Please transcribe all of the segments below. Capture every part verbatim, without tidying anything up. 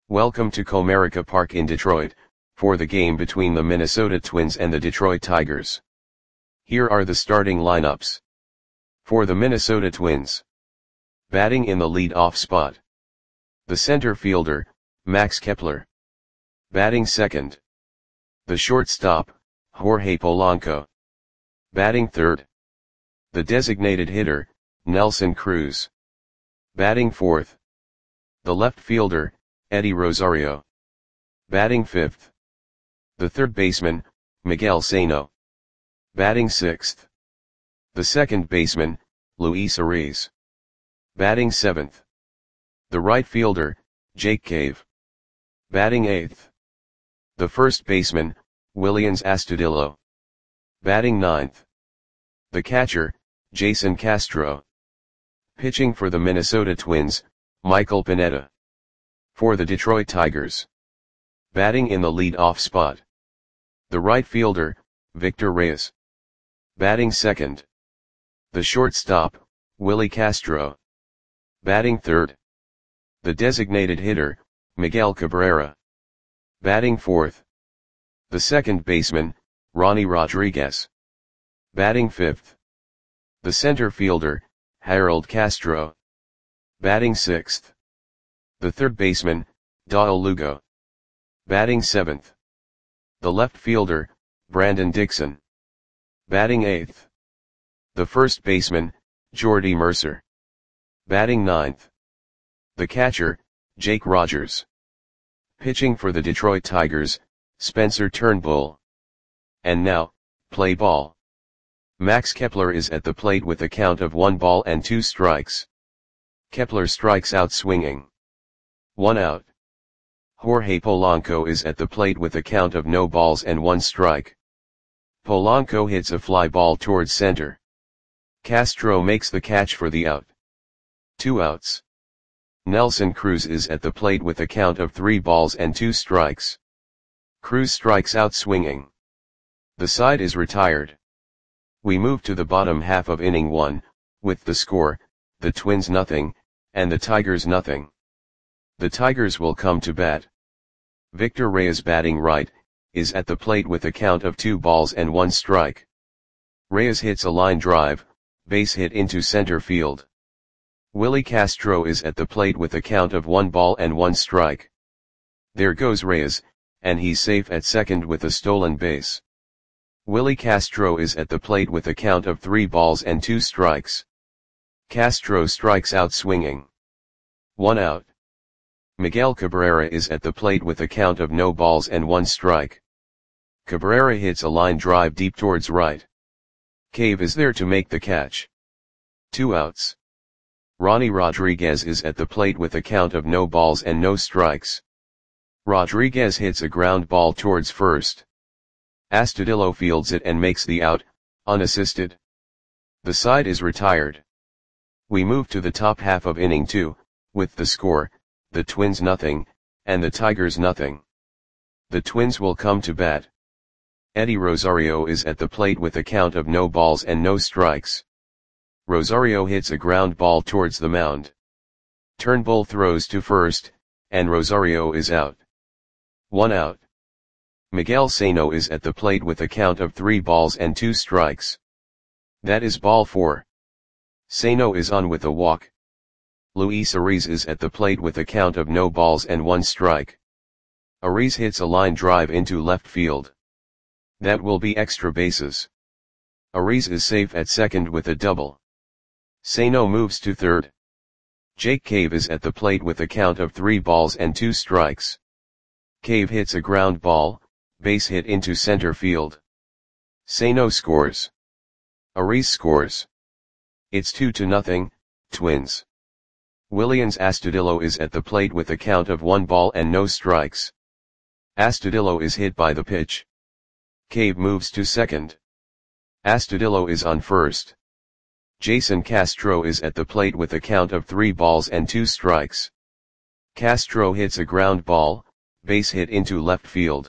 Welcome to Comerica Park in Detroit, for the game between the Minnesota Twins and the Detroit Tigers. Here are the starting lineups. For the Minnesota Twins. Batting in the lead-off spot. The center fielder, Max Kepler. Batting second. The shortstop, Jorge Polanco. Batting third. The designated hitter, Nelson Cruz. Batting fourth. The left fielder, Eddie Rosario. Batting fifth. The third baseman, Miguel Sano. Batting sixth. The second baseman, Luis Ariz. Batting seventh. The right fielder, Jake Cave. Batting eighth. The first baseman, Willians Astudillo. Batting ninth. The catcher, Jason Castro. Pitching for the Minnesota Twins, Michael Pineda. For the Detroit Tigers. Batting in the lead-off spot. The right fielder, Victor Reyes. Batting second. The shortstop, Willie Castro. Batting third. The designated hitter, Miguel Cabrera. Batting fourth. The second baseman, Ronnie Rodriguez. Batting fifth. The center fielder, Harold Castro. Batting sixth. The third baseman, Dale Lugo. Batting seventh. The left fielder, Brandon Dixon. Batting eighth. The first baseman, Jordy Mercer. Batting ninth. The catcher, Jake Rogers. Pitching for the Detroit Tigers, Spencer Turnbull. And now, play ball. Max Kepler is at the plate with a count of one ball and two strikes. Kepler strikes out swinging. One out. Jorge Polanco is at the plate with a count of no balls and one strike. Polanco hits a fly ball towards center. Castro makes the catch for the out. Two outs. Nelson Cruz is at the plate with a count of three balls and two strikes. Cruz strikes out swinging. The side is retired. We move to the bottom half of inning one, with the score, the Twins nothing, and the Tigers nothing. The Tigers will come to bat. Victor Reyes batting right, is at the plate with a count of two balls and one strike. Reyes hits a line drive, base hit into center field. Willie Castro is at the plate with a count of one ball and one strike. There goes Reyes, and he's safe at second with a stolen base. Willie Castro is at the plate with a count of three balls and two strikes. Castro strikes out swinging. One out. Miguel Cabrera is at the plate with a count of no balls and one strike. Cabrera hits a line drive deep towards right. Cave is there to make the catch. Two outs. Ronnie Rodriguez is at the plate with a count of no balls and no strikes. Rodriguez hits a ground ball towards first. Astudillo fields it and makes the out, unassisted. The side is retired. We move to the top half of inning two, with the score, the Twins nothing, and the Tigers nothing. The Twins will come to bat. Eddie Rosario is at the plate with a count of no balls and no strikes. Rosario hits a ground ball towards the mound. Turnbull throws to first, and Rosario is out. One out. Miguel Sano is at the plate with a count of three balls and two strikes. That is ball four. Sano is on with a walk. Luis Ariz is at the plate with a count of no balls and one strike. Ariz hits a line drive into left field. That will be extra bases. Ariz is safe at second with a double. Sano moves to third. Jake Cave is at the plate with a count of three balls and two strikes. Cave hits a ground ball, base hit into center field. Sano scores. Ariz scores. It's two to nothing, Twins. Willians Astudillo is at the plate with a count of one ball and no strikes. Astudillo is hit by the pitch. Cave moves to second. Astudillo is on first. Jason Castro is at the plate with a count of three balls and two strikes. Castro hits a ground ball, base hit into left field.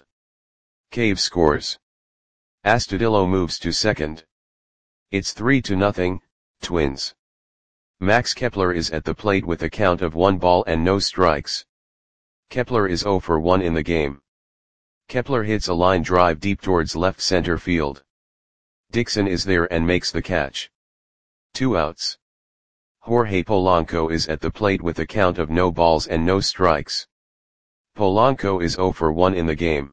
Cave scores. Astudillo moves to second. It's three to nothing, Twins. Max Kepler is at the plate with a count of one ball and no strikes. Kepler is zero for one in the game. Kepler hits a line drive deep towards left center field. Dixon is there and makes the catch. Two outs. Jorge Polanco is at the plate with a count of no balls and no strikes. Polanco is zero for one in the game.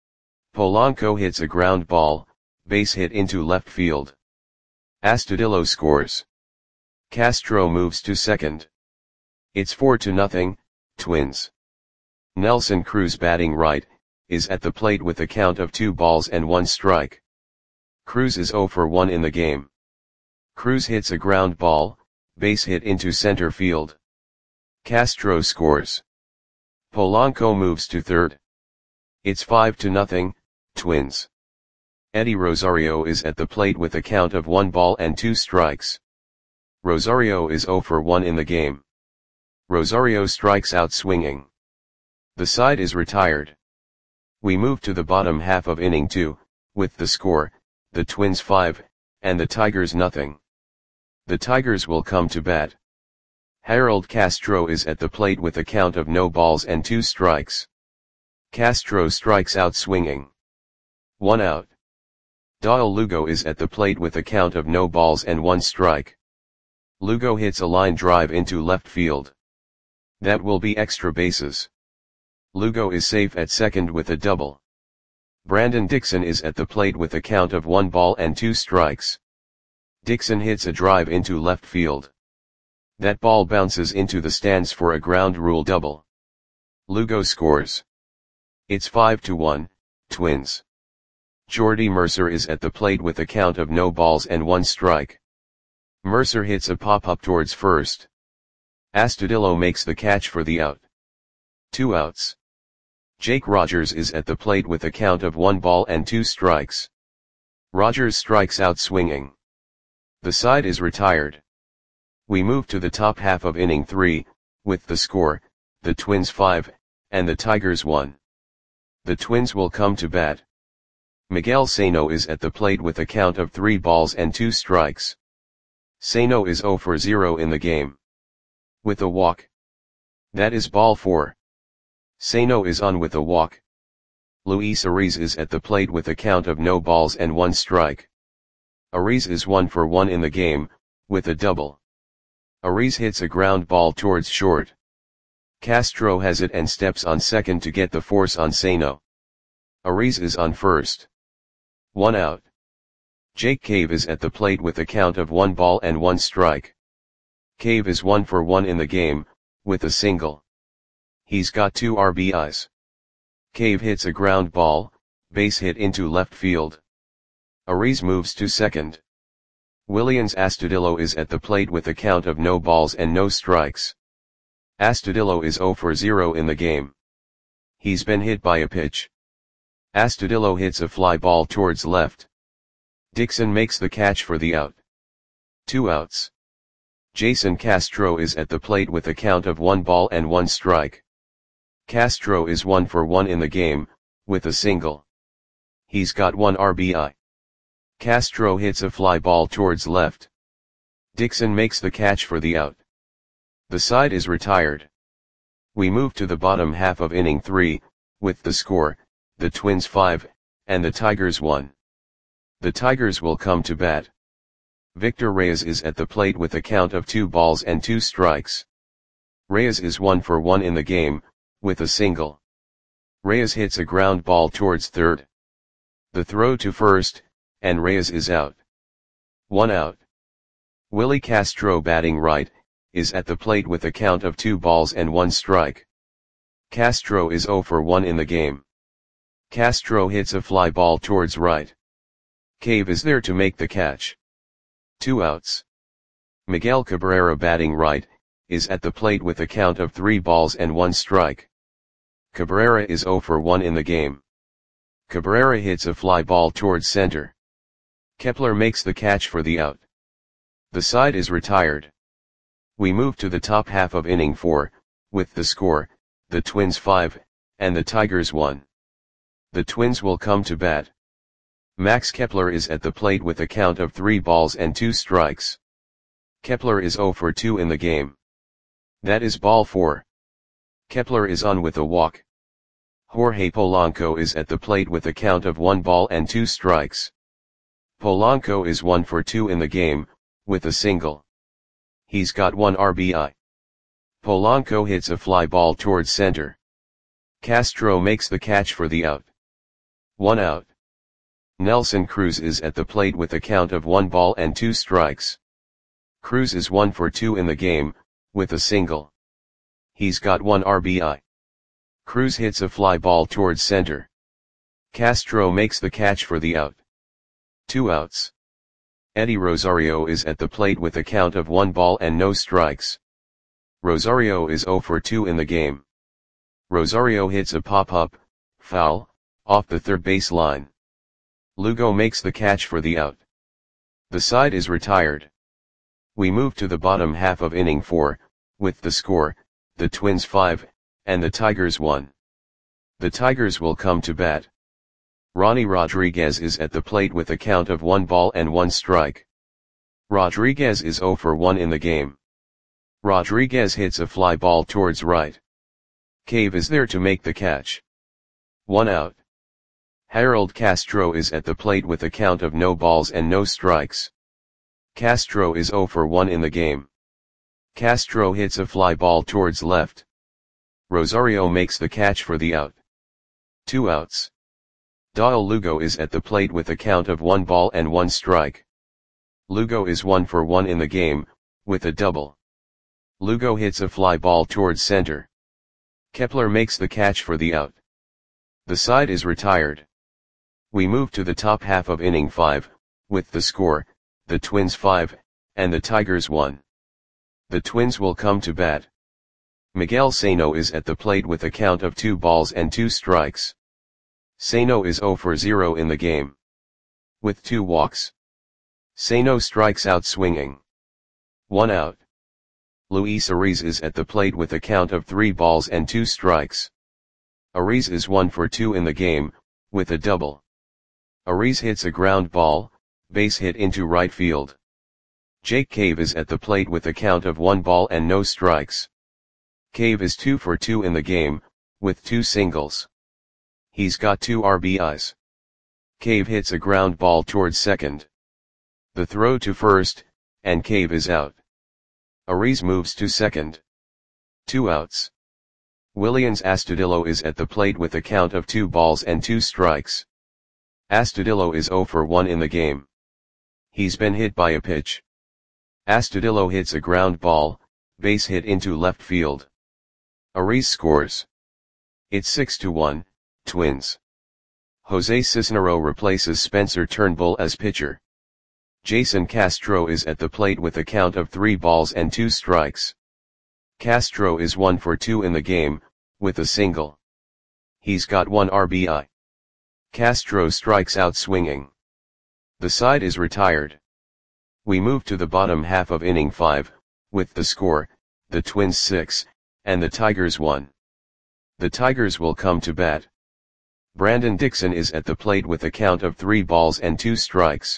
Polanco hits a ground ball, base hit into left field. Astudillo scores. Castro moves to second. It's four to nothing, Twins. Nelson Cruz, batting right, is at the plate with a count of two balls and one strike. Cruz is zero for one in the game. Cruz hits a ground ball, base hit into center field. Castro scores. Polanco moves to third. It's five to nothing, Twins. Eddie Rosario is at the plate with a count of one ball and two strikes. Rosario is zero for one in the game. Rosario strikes out swinging. The side is retired. We move to the bottom half of inning two, with the score, the Twins five, and the Tigers nothing. The Tigers will come to bat. Harold Castro is at the plate with a count of no balls and two strikes. Castro strikes out swinging. One out. Dael Lugo is at the plate with a count of no balls and one strike. Lugo hits a line drive into left field. That will be extra bases. Lugo is safe at second with a double. Brandon Dixon is at the plate with a count of one ball and two strikes. Dixon hits a drive into left field. That ball bounces into the stands for a ground rule double. Lugo scores. It's five to one, Twins. Jordy Mercer is at the plate with a count of no balls and one strike. Mercer hits a pop-up towards first. Astudillo makes the catch for the out. Two outs. Jake Rogers is at the plate with a count of one ball and two strikes. Rogers strikes out swinging. The side is retired. We move to the top half of inning three, with the score, the Twins five, and the Tigers one. The Twins will come to bat. Miguel Sano is at the plate with a count of three balls and two strikes. Sano is zero for zero in the game. With a walk. That is ball four. Sano is on with a walk. Luis Ariz is at the plate with a count of no balls and one strike. Ariz is one for one in the game, with a double. Ariz hits a ground ball towards short. Castro has it and steps on second to get the force on Sano. Ariz is on first. One out. Jake Cave is at the plate with a count of one ball and one strike. Cave is one for one in the game, with a single. He's got two R B Is. Cave hits a ground ball, base hit into left field. Ariz moves to second. Willians Astudillo is at the plate with a count of no balls and no strikes. Astudillo is zero for zero in the game. He's been hit by a pitch. Astudillo hits a fly ball towards left. Dixon makes the catch for the out. Two outs. Jason Castro is at the plate with a count of one ball and one strike. Castro is one for one in the game, with a single. He's got one R B I. Castro hits a fly ball towards left. Dixon makes the catch for the out. The side is retired. We move to the bottom half of inning three, with the score, the Twins five, and the Tigers one. The Tigers will come to bat. Victor Reyes is at the plate with a count of two balls and two strikes. Reyes is one for one in the game, with a single. Reyes hits a ground ball towards third. The throw to first, and Reyes is out. One out. Willie Castro, batting right, is at the plate with a count of two balls and one strike. Castro is zero for one in the game. Castro hits a fly ball towards right. Cave is there to make the catch. Two outs. Miguel Cabrera, batting right, is at the plate with a count of three balls and one strike. Cabrera is zero for one in the game. Cabrera hits a fly ball towards center. Kepler makes the catch for the out. The side is retired. We move to the top half of inning four, with the score, the Twins five, and the Tigers one. The Twins will come to bat. Max Kepler is at the plate with a count of three balls and two strikes. Kepler is zero for two in the game. That is ball four. Kepler is on with a walk. Jorge Polanco is at the plate with a count of one ball and two strikes. Polanco is one for two in the game, with a single. He's got one R B I. Polanco hits a fly ball towards center. Castro makes the catch for the out. One out. Nelson Cruz is at the plate with a count of one ball and two strikes. Cruz is one for two in the game, with a single. He's got one R B I. Cruz hits a fly ball towards center. Castro makes the catch for the out. Two outs. Eddie Rosario is at the plate with a count of one ball and no strikes. Rosario is zero for two in the game. Rosario hits a pop-up, foul, off the third base line. Lugo makes the catch for the out. The side is retired. We move to the bottom half of inning four, with the score, the Twins five, and the Tigers one. The Tigers will come to bat. Ronnie Rodriguez is at the plate with a count of one ball and one strike. Rodriguez is zero for one in the game. Rodriguez hits a fly ball towards right. Cave is there to make the catch. One out. Harold Castro is at the plate with a count of no balls and no strikes. Castro is zero for one in the game. Castro hits a fly ball towards left. Rosario makes the catch for the out. Two outs. Dale Lugo is at the plate with a count of one ball and one strike. Lugo is one for one in the game, with a double. Lugo hits a fly ball towards center. Kepler makes the catch for the out. The side is retired. We move to the top half of inning five, with the score, the Twins five, and the Tigers one. The Twins will come to bat. Miguel Sano is at the plate with a count of two balls and two strikes. Sano is zero for zero in the game. With two walks. Sano strikes out swinging. One out. Luis Ariz is at the plate with a count of three balls and two strikes. Ariz is one for two in the game, with a double. Ariz hits a ground ball, base hit into right field. Jake Cave is at the plate with a count of one ball and no strikes. Cave is two for two in the game, with two singles. He's got two R B Is. Cave hits a ground ball towards second. The throw to first, and Cave is out. Ariz moves to second. Two outs. Willians Astudillo is at the plate with a count of two balls and two strikes. Astudillo is zero for one in the game. He's been hit by a pitch. Astudillo hits a ground ball, base hit into left field. Ariz scores. It's six to one, Twins. Jose Cisnero replaces Spencer Turnbull as pitcher. Jason Castro is at the plate with a count of three balls and two strikes. Castro is one for two in the game, with a single. He's got one R B I. Castro strikes out swinging. The side is retired. We move to the bottom half of inning five, with the score, the Twins six, and the Tigers one. The Tigers will come to bat. Brandon Dixon is at the plate with a count of three balls and two strikes.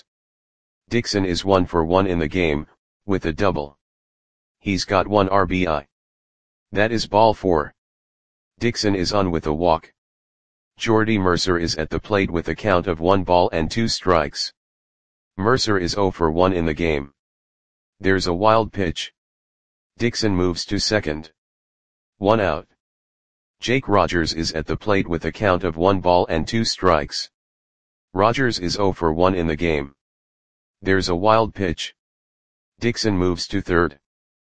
Dixon is one for one in the game, with a double. He's got one R B I. That is ball four. Dixon is on with a walk. Jordy Mercer is at the plate with a count of one ball and two strikes. Mercer is zero for one in the game. There's a wild pitch. Dixon moves to second. One out. Jake Rogers is at the plate with a count of one ball and two strikes. Rogers is zero for one in the game. There's a wild pitch. Dixon moves to third.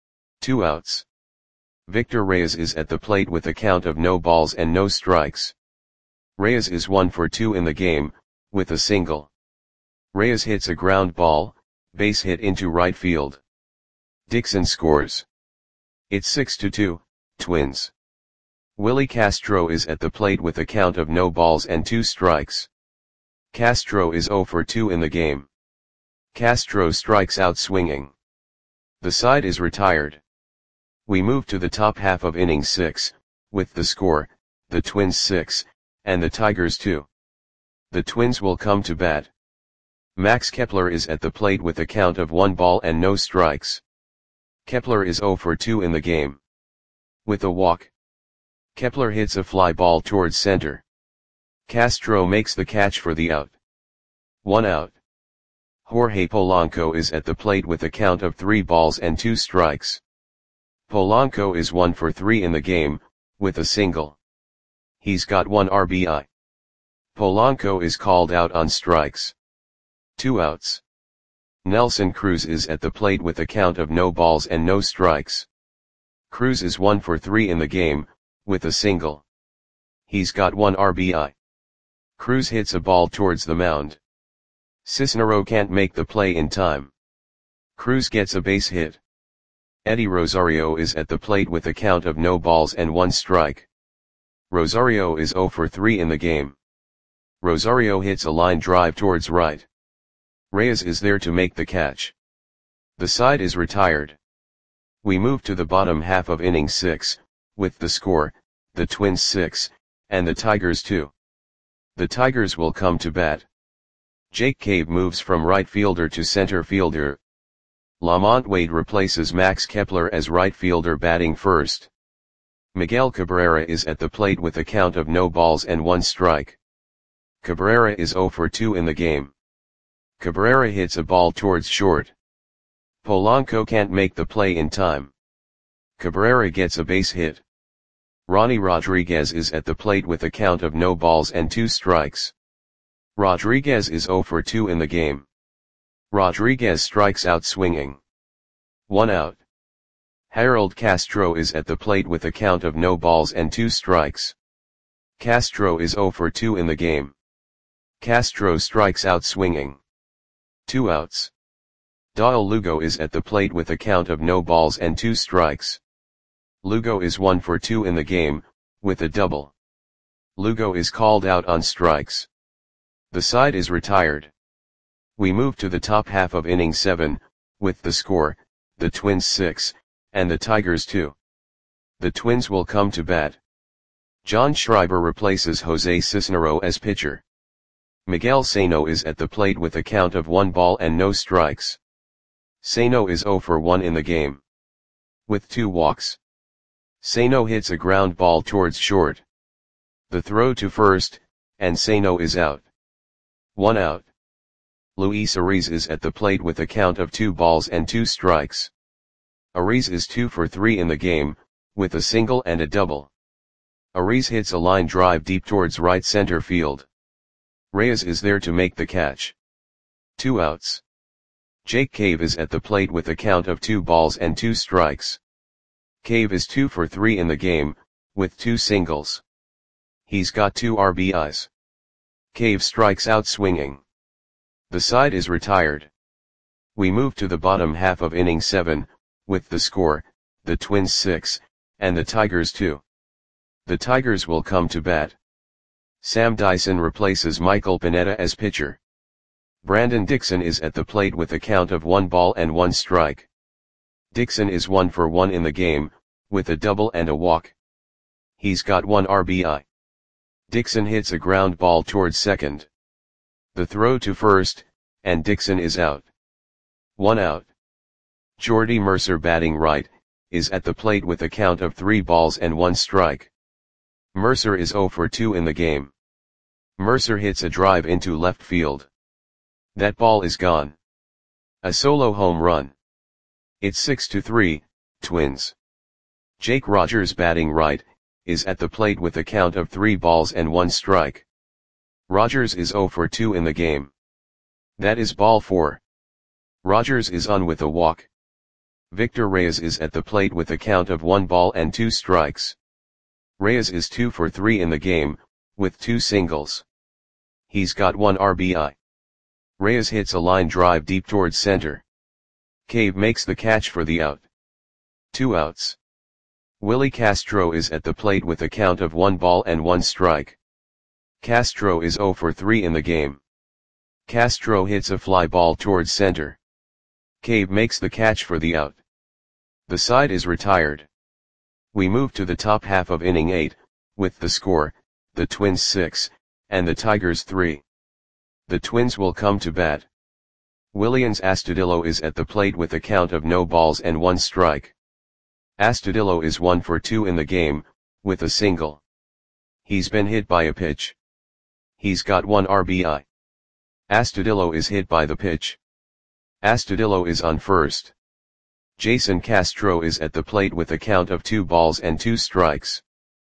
Two outs. Victor Reyes is at the plate with a count of no balls and no strikes. Reyes is one for two in the game, with a single. Reyes hits a ground ball, base hit into right field. Dixon scores. It's six to two, Twins. Willie Castro is at the plate with a count of no balls and two strikes. Castro is zero for two in the game. Castro strikes out swinging. The side is retired. We move to the top half of inning six, with the score, the Twins six, and the Tigers two. The Twins will come to bat. Max Kepler is at the plate with a count of one ball and no strikes. Kepler is zero for two in the game. With a walk. Kepler hits a fly ball towards center. Castro makes the catch for the out. One out. Jorge Polanco is at the plate with a count of three balls and two strikes. Polanco is one for three in the game, with a single. He's got one R B I. Polanco is called out on strikes. Two outs. Nelson Cruz is at the plate with a count of no balls and no strikes. Cruz is one for three in the game, with a single. He's got one R B I. Cruz hits a ball towards the mound. Cisnero can't make the play in time. Cruz gets a base hit. Eddie Rosario is at the plate with a count of no balls and one strike. Rosario is zero for three in the game. Rosario hits a line drive towards right. Reyes is there to make the catch. The side is retired. We move to the bottom half of inning six, with the score, the Twins six, and the Tigers two. The Tigers will come to bat. Jake Cave moves from right fielder to center fielder. Lamont Wade replaces Max Kepler as right fielder batting first. Miguel Cabrera is at the plate with a count of no balls and one strike. Cabrera is zero for two in the game. Cabrera hits a ball towards short. Polanco can't make the play in time. Cabrera gets a base hit. Ronnie Rodriguez is at the plate with a count of no balls and two strikes. Rodriguez is zero for two in the game. Rodriguez strikes out swinging. One out. Harold Castro is at the plate with a count of no balls and two strikes. Castro is zero for two in the game. Castro strikes out swinging. Two outs. Dale Lugo is at the plate with a count of no balls and two strikes. Lugo is one for two in the game, with a double. Lugo is called out on strikes. The side is retired. We move to the top half of inning seven, with the score, the Twins six, and the Tigers two. The Twins will come to bat. John Schreiber replaces Jose Cisnero as pitcher. Miguel Sano is at the plate with a count of one ball and no strikes. Sano is zero for one in the game. With two walks. Sano hits a ground ball towards short. The throw to first, and Sano is out. One out. Luis Ariz is at the plate with a count of two balls and two strikes. Ariz is two for three in the game, with a single and a double. Ariz hits a line drive deep towards right center field. Reyes is there to make the catch. Two outs. Jake Cave is at the plate with a count of two balls and two strikes. Cave is two for three in the game, with two singles. He's got two R B Is. Cave strikes out swinging. The side is retired. We move to the bottom half of inning seven, with the score, the Twins six, and the Tigers two. The Tigers will come to bat. Sam Dyson replaces Michael Pineda as pitcher. Brandon Dixon is at the plate with a count of one ball and one strike. Dixon is one for one in the game, with a double and a walk. He's got one R B I. Dixon hits a ground ball towards second. The throw to first, and Dixon is out. One out. Jordy Mercer batting right, is at the plate with a count of three balls and one strike. Mercer is zero for two in the game. Mercer hits a drive into left field. That ball is gone. A solo home run. It's six to three, Twins. Jake Rogers batting right, is at the plate with a count of three balls and one strike. Rogers is zero for two in the game. That is ball four. Rogers is on with a walk. Victor Reyes is at the plate with a count of one ball and two strikes. Reyes is two for three in the game, with two singles. He's got one R B I. Reyes hits a line drive deep towards center. Cave makes the catch for the out. Two outs. Willie Castro is at the plate with a count of one ball and one strike. Castro is zero for three in the game. Castro hits a fly ball towards center. Cave makes the catch for the out. The side is retired. We move to the top half of inning eight, with the score, the Twins six, and the Tigers three. The Twins will come to bat. Willians Astudillo is at the plate with a count of no balls and one strike. Astudillo is one for two in the game, with a single. He's been hit by a pitch. He's got one R B I. Astudillo is hit by the pitch. Astudillo is on first. Jason Castro is at the plate with a count of two balls and two strikes.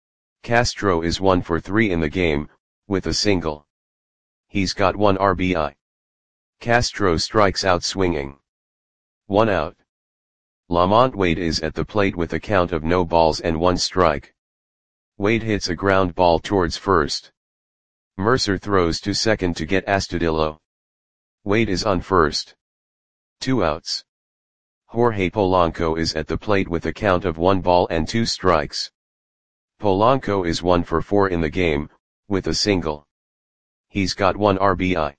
Castro is one for three in the game, with a single. He's got one R B I. Castro strikes out swinging. One out. Lamont Wade is at the plate with a count of no balls and one strike. Wade hits a ground ball towards first. Mercer throws to second to get Astudillo. Wade is on first. Two outs. Jorge Polanco is at the plate with a count of one ball and two strikes. Polanco is one for four in the game, with a single. He's got one R B I.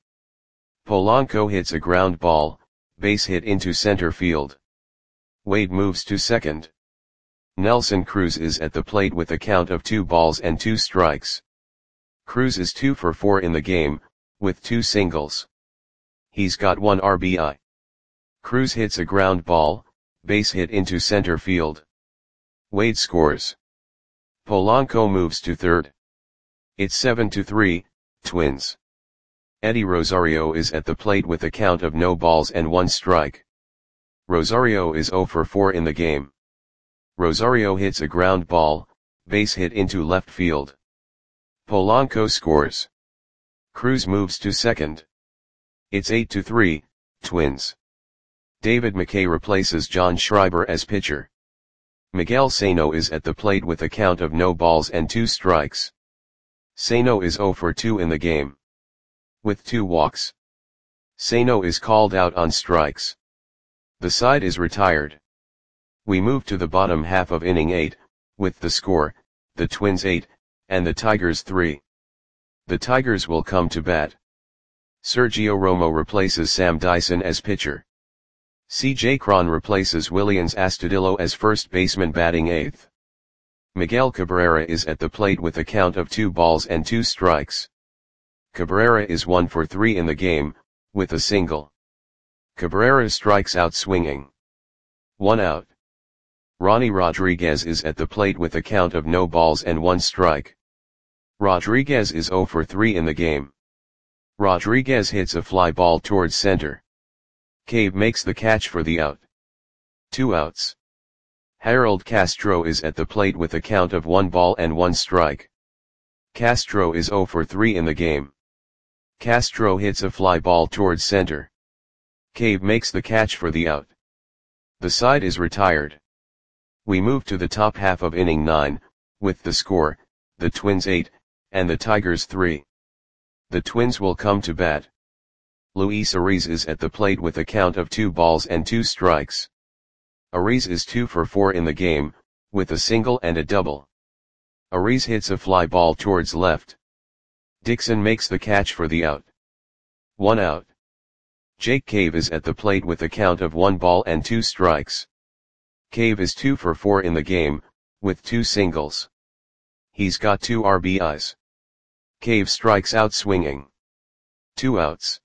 Polanco hits a ground ball, base hit into center field. Wade moves to second. Nelson Cruz is at the plate with a count of two balls and two strikes. Cruz is two for four in the game, with two singles. He's got one R B I. Cruz hits a ground ball, base hit into center field. Wade scores. Polanco moves to third. It's seven to three, Twins. Eddie Rosario is at the plate with a count of no balls and one strike. Rosario is zero for four in the game. Rosario hits a ground ball, base hit into left field. Polanco scores. Cruz moves to second. It's eight to three, Twins. David McKay replaces John Schreiber as pitcher. Miguel Sano is at the plate with a count of no balls and two strikes. Sano is zero for two in the game. With two walks. Sano is called out on strikes. The side is retired. We move to the bottom half of inning eight, with the score, the Twins eight, and the Tigers three. The Tigers will come to bat. Sergio Romo replaces Sam Dyson as pitcher. C J Cron replaces Willians Astudillo as first baseman batting eighth. Miguel Cabrera is at the plate with a count of two balls and two strikes. Cabrera is one for three in the game, with a single. Cabrera strikes out swinging. One out. Ronnie Rodriguez is at the plate with a count of no balls and one strike. Rodriguez is zero for three in the game. Rodriguez hits a fly ball towards center. Cave makes the catch for the out. Two outs. Harold Castro is at the plate with a count of one ball and one strike. Castro is zero for three in the game. Castro hits a fly ball towards center. Cave makes the catch for the out. The side is retired. We move to the top half of inning nine, with the score, the Twins eight, and the Tigers three. The Twins will come to bat. Luis Ariz is at the plate with a count of two balls and two strikes. Ariz is two for four in the game, with a single and a double. Ariz hits a fly ball towards left. Dixon makes the catch for the out. One out. Jake Cave is at the plate with a count of one ball and two strikes. Cave is two for four in the game, with two singles. He's got two R B Is. Cave strikes out swinging. Two outs.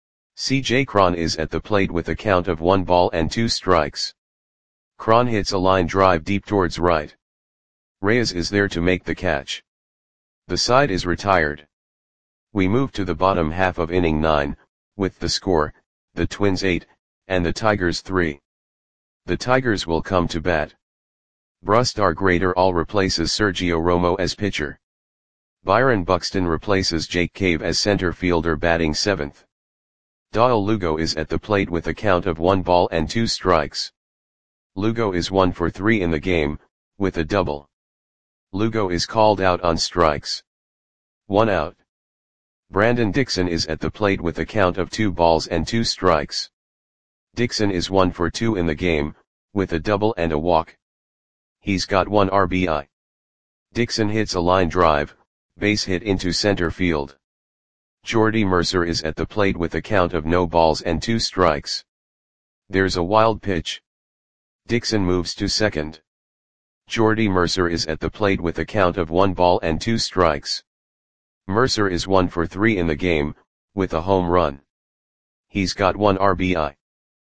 C J Cron is at the plate with a count of one ball and two strikes. Cron hits a line drive deep towards right. Reyes is there to make the catch. The side is retired. We move to the bottom half of inning nine, with the score, the Twins eight, and the Tigers three. The Tigers will come to bat. Brusdar Graterol replaces Sergio Romo as pitcher. Byron Buxton replaces Jake Cave as center fielder batting seventh. Doyle Lugo is at the plate with a count of one ball and two strikes. Lugo is one for three in the game, with a double. Lugo is called out on strikes. One out. Brandon Dixon is at the plate with a count of two balls and two strikes. Dixon is one for two in the game, with a double and a walk. He's got one R B I. Dixon hits a line drive, base hit into center field. Jordy Mercer is at the plate with a count of no balls and two strikes. There's a wild pitch. Dixon moves to second. Jordy Mercer is at the plate with a count of one ball and two strikes. Mercer is one for three in the game, with a home run. He's got one R B I.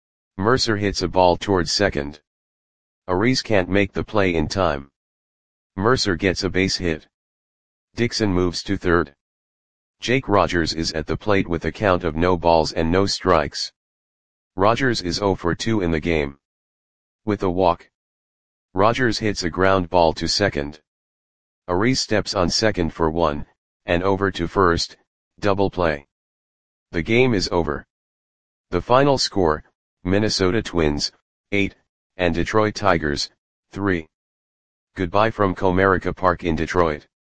Mercer hits a ball towards second. Ariz can't make the play in time. Mercer gets a base hit. Dixon moves to third. Jake Rogers is at the plate with a count of no balls and no strikes. Rogers is zero for two in the game. With a walk, Rogers hits a ground ball to second. Ariz steps on second for one, and over to first, double play. The game is over. The final score, Minnesota Twins, eight, and Detroit Tigers, three. Goodbye from Comerica Park in Detroit.